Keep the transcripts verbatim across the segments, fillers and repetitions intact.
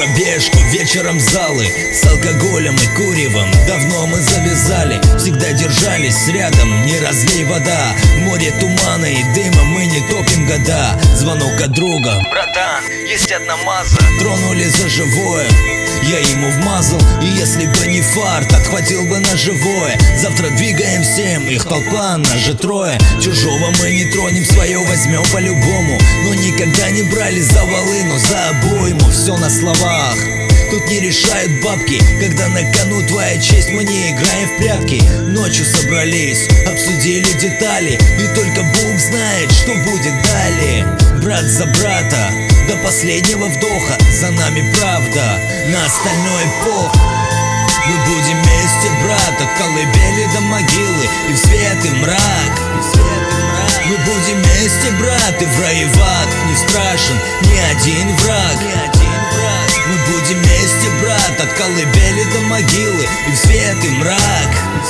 пробежку, вечером залы с алкоголем и куревом. Давно мы завязали, всегда держались рядом. Не разлей вода, в море тумана и дыма, мы не топим года. Звонок от друга: братан, есть одна маза. Тронули за живое, я ему вмазал. И если бы не фарт, отхватил бы на живое. Завтра двигаем всем, их толпа, нас же трое. Чужого мы не тронем, свое возьмем по-любому. Но никогда не брали за волыну, за обойму. Все на словах, тут не решают бабки. Когда на кону твоя честь, мы не играем в прятки. Ночью собрались, обсудили детали, и только Бог знает, что будет далее. Брат за брата, до последнего вдоха, за нами правда, на остальное пох. Мы будем вместе, брат, от колыбели до могилы, и в свет, и мрак. Мы будем вместе, брат, и в рай, и в ад. Не страшен ни один враг. Мы будем вместе, брат, от колыбели до могилы, и в свет, и мрак.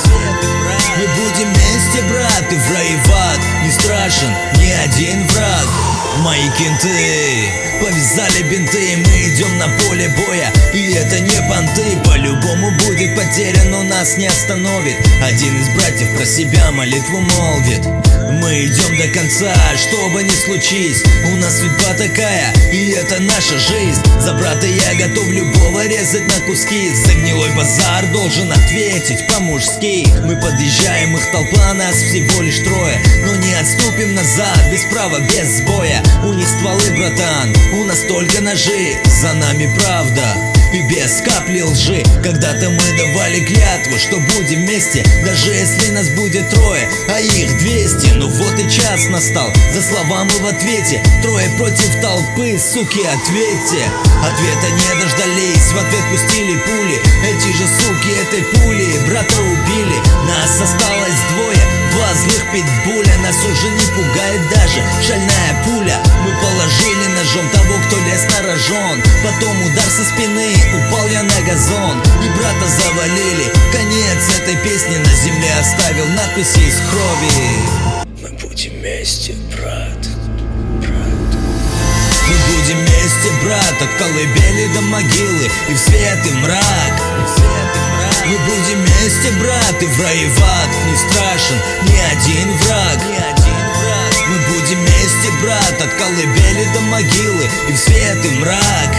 Мы будем вместе, брат, и в рай, и в ад. Не страшен ни один враг. Мои кенты повязали бинты, мы идем на поле боя, и это не понты. По-любому будет потерян, но нас не остановит. Один из братьев про себя молитву молвит: мы идем до конца, что бы ни случись. У нас судьба такая, и это наша жизнь. За брата я готов любого резать на куски. За гнилой базар должен ответить по-мужски. Мы подъезжаем, их толпа, нас всего лишь трое, но не отступим назад, без права, без сбоя. У них стволы, братан, у нас только ножи. За нами правда и без капли лжи. Когда-то мы давали клятву, что будем вместе, даже если нас будет трое, а их двести. Ну вот и час настал, за слова мы в ответе. Трое против толпы, суки, ответьте. Ответа не дождались, в ответ пустили пули. Эти же суки этой пули брата убили. Нас осталось двое, два злых питбуля. Нас уже не пугает даже шальная пуля. Мы положили ножом того, кто лез на рожон. Потом удар со спины, упал я на газон, и брата завалили. Конец этой песни на земле оставил надписи из крови. Мы будем вместе, брат, брат. Мы будем вместе, брат, от колыбели до могилы, и в свет, и мрак. Мы будем вместе, брат, и в рай, и в ад. Не страшен ни один враг. Мы будем вместе, брат, от колыбели до могилы, и в свет, и мрак.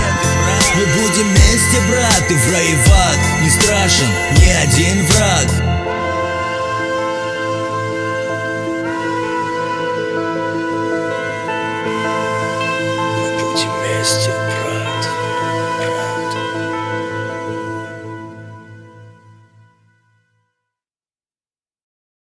Мы будем вместе, брат, и в рай, и в ад. Не страшен ни один враг.